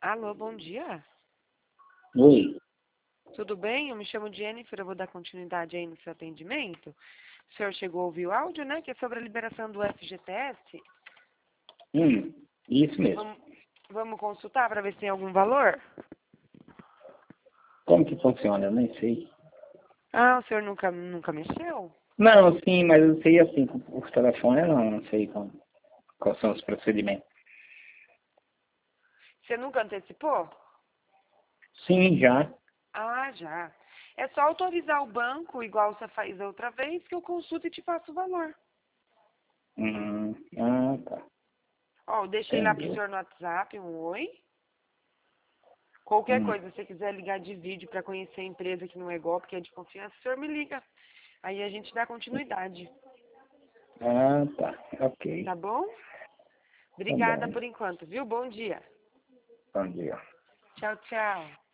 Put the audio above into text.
Alô, bom dia. Oi. Tudo bem? Eu me chamo Jennifer, eu vou dar continuidade aí no seu atendimento. O senhor chegou a ouvir o áudio, né? Que é sobre a liberação do FGTS. Isso mesmo. Vamos consultar para ver se tem algum valor? Como que funciona? Eu nem sei. Ah, o senhor nunca mexeu? Não, sim, mas eu sei assim, por telefone eu não sei quais são os procedimentos. Você nunca antecipou? Sim, já. Ah, já. É só autorizar o banco, igual você fez a outra vez, que eu consulto e te passo o valor. Tá. Ó, eu deixei lá pro Entendeu? senhor no WhatsApp um oi. Qualquer Hum. coisa, se você quiser ligar de vídeo para conhecer a empresa que não é golpe, que é de confiança, o senhor me liga. Aí a gente dá continuidade, Tá. Ok. tá bom? Tá Obrigada bom. por enquanto, viu? Bom dia. Bom dia. Tchau, tchau.